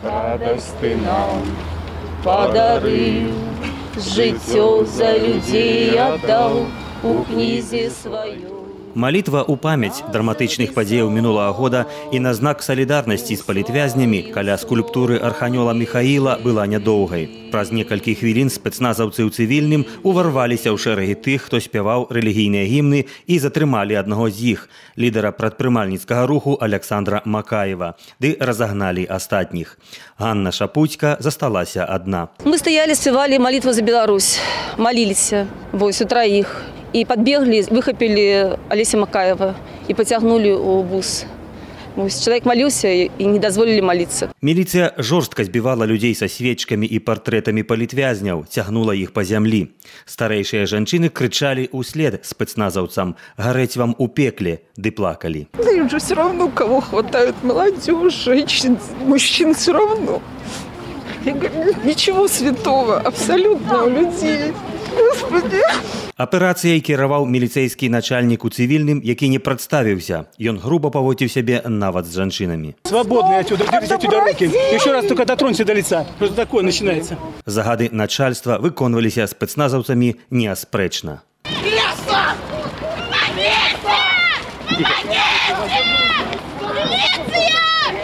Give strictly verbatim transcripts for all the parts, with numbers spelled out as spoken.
радость ты нам подарил, життё за людей отдал у князі свою. Малітва ў памяць драматычных падзеяў мінулага года і на знак салідарнасці з палітвязнямі каля скульптуры арханёла Міхаіла была нядоўгай. Праз некалькі хвілін спецназаўцы ў цывільным уварваліся ў шэрагі тых, хто спяваў рэлігійныя гімны і затрымалі аднаго з іх, лідара прадпрымальніцкага руху Аляксандра Макаева, ды разагналі астатніх. Ганна Шапуцька засталася адна. Мы стояли, спевали молитву за Беларусь, молились, вось, у троих. И подбегли, выхопили Олеся Макаева и потягнули у бус. Человек молился и не дозволили молиться. Міліцыя жорстка збівала людзей са свечкамі і партрэтамі палітвязняў, цягнула іх па зямлі. Старэйшыя жанчыны крычалі ўслед спецназаўцам: «Гарэць вам у пекле!» ды плакалі. Да им же все равно, кого хватает, молодежь, женщин, мужчин все равно. Я говорю, ничего святого, абсолютно у людей. Господи! Аперацыяй кіраваў міліцэйскі начальнік у цывільным, які не прадставіўся. Ён груба паводзіў сябе нават з жанчынамі. Свободные отсюда, держите отсюда руки. Еще раз только дотронься до лица. Просто такое начинается. Загады начальства выконваліся спецназаўцамі неаспрэчна. Место! На место! На место! Милиция!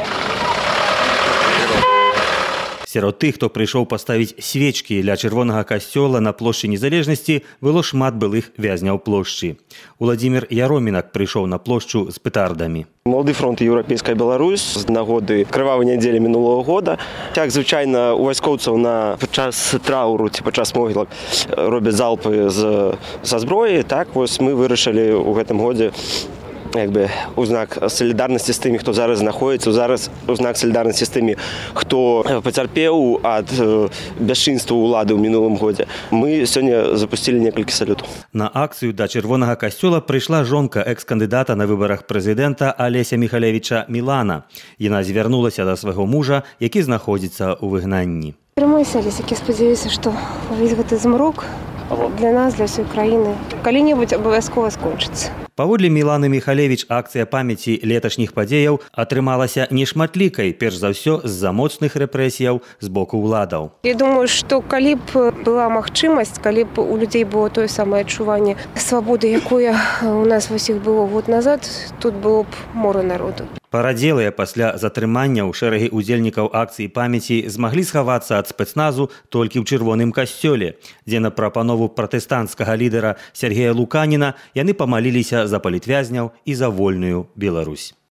Сярод тых, хто прыйшоў паставіць свечкі ля чырвонага касцёла на плошчы Незалежнасці, было шмат былых вязняў плошчы. Уладзімір Яромінак прыйшоў на плошчу з петардамі. Малады фронт «Еўрапейская Беларусь» з нагоды крывавай нядзелі мінулага года. Як звычайна у вайскоўцаў на падчас траўру ці падчас могілак робяць залпы з, са зброі, так вось мы вырашылі ў гэтым годзе як бы у знак солідарнасці з тымі, хто зараз знаходзіцца, зараз у знак солідарнасці з тымі, хто пацярпеў ад бясчынства ўлады ў мінулым годзе. Мы сёння запусцілі некалькі салютаў. На акцыю да чырвонага касцёла прыйшла жонка экс-кандыдата на выбарах прэзідэнта Алеся Міхалевіча Мілана. Яна звярнулася да свайго мужа, які знаходзіцца ў выгнанні. Трымайся, Алесік, я спадзяюся, што увесь гэты змрок для нас, для ўсёй краіны калі-небудзь абавязкова скончыцца. Паводле Міланы Міхалевіч, акцыя памяці леташніх падзеяў атрымалася нешматлікай, перш за ўсё з-за моцных рэпрэсіяў з боку ўладаў. Я думаю, што калі б была магчымасць, калі б у людзей было тое самае адчуванне свабоды, якое у нас усіх было год назад, тут было б мора народу. Парадзелыя пасля затрымання ў шэрагі удзельнікаў акцыі памяці змаглі схавацца ад спецназу толькі ў чырвоным касцёле, дзе на прапанову пратэстанцкага лідара Сергея Луканіна яны памаліліся за палітвязняў і за вольную Беларусь.